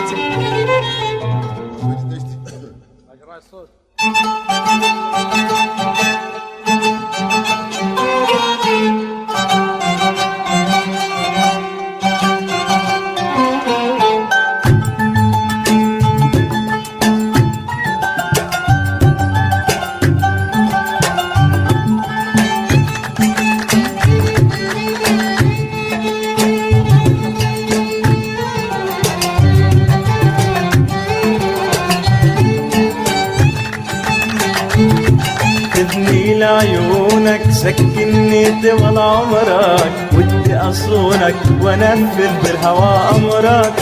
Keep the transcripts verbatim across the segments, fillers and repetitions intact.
خذني لعيونك سكنني طول عمرك، ودي اصونك وانفذ بالهوى امرك.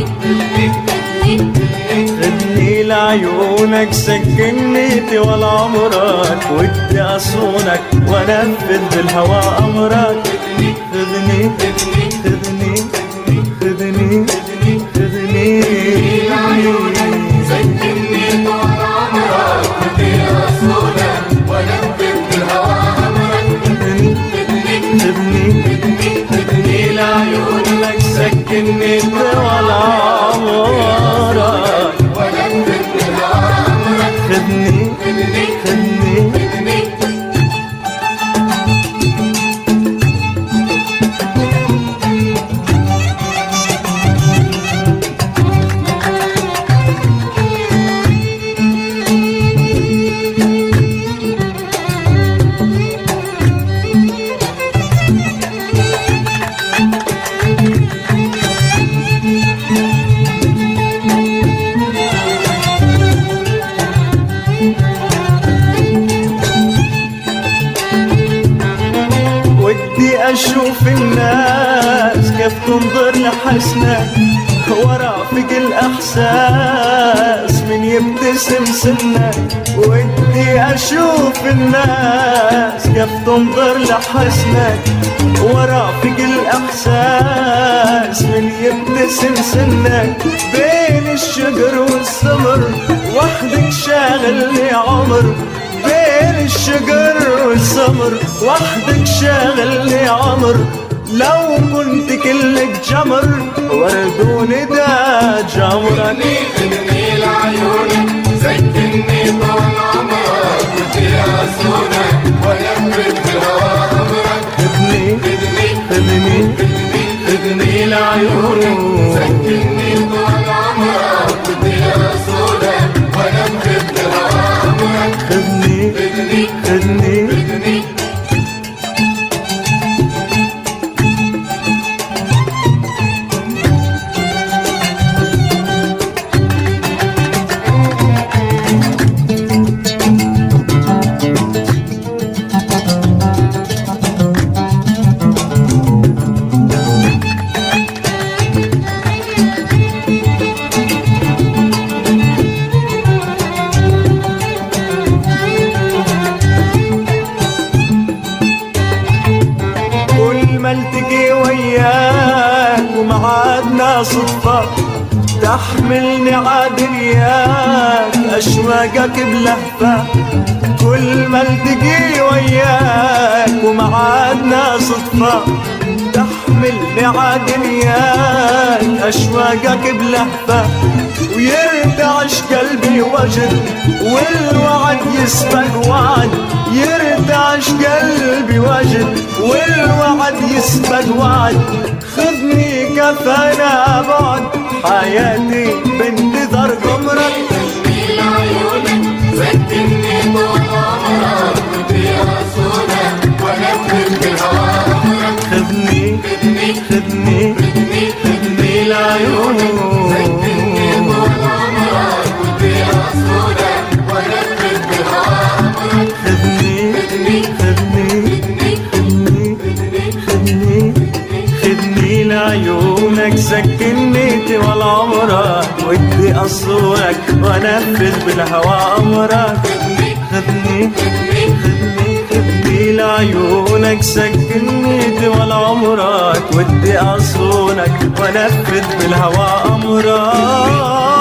خذني لعيونك سكنني طول عمرك، ودي اصونك وانفذ بالهوى امرك. خذني خذني خذني خذني لعيونك سكنني طول عمرك، ودي اصونك ونفذ بالهوى امرك. خذني خذني لعيونك سكنني طول عمرك، ونفذ بالهوى امرك. خذني خذني أشوف الناس كيف تنظر لحسنك، ورافق الأحساس من يبتسم سنك. ودي أشوف الناس كيف تنظر لحسنك، ورافق الأحساس من يبتسم سنك. بين الشجر والسمر وحدك شاغلني عمر، بين الشجر والسمر وحدك شاغلني عمر. لو كنت كلك جمر وردوني دا جمرك. خذني لعيونك سكنني طول عمرك، ودي اصونك ونفذ بالهوى امرك. خذني خذني خذني لعيونك سكنني طول عمرك، ودي اصونك ونفذ بالهوى امرك. خذني خذني خذني التقي وياك ومعادنا صدفة، تحملني عادياك أشواقك بلهفة. كل ما التقي وياك ومعادنا صدفة، تحملني عادياك أشواقك بلهفة. ويرتعش قلبي وجد والوعد يسبق وعد، يرتعش قلبي وجد والوعد يسبق وعد. خذني كفانا بعد حياتي بانتظار قمرك. خذني لعيونك سكنني طول عمرك، ودي اصونك ونفذ بالهوى امرك. خذني خذني خذني لعيونك سكنني طول عمرك، ودي اصونك ونفذ بالهوى امرك. خذني خذني خذني خذني لعيونك سكنني طول عمرك، ودي اصونك وانفذ بالهوى امرك. خذني خذني خذني لعيونك سكنني طول عمرك، ودي اصونك وانفذ بالهوى امرك.